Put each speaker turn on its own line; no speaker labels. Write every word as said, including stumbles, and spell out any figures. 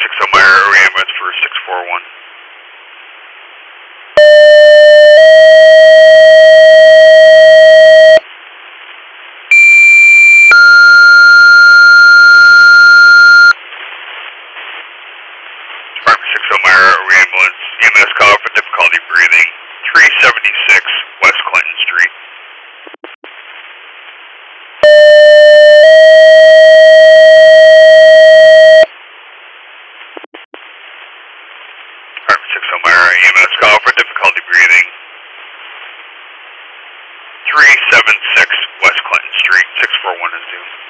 six Elmira, Early ambulance for six four one. Department six Elmira, Early ambulance, E M S call for difficulty breathing, three seventy-six West Clinton Street. Department six Elmira, E M S call for difficulty breathing, three seventy-six West Clinton Street, six four one is due.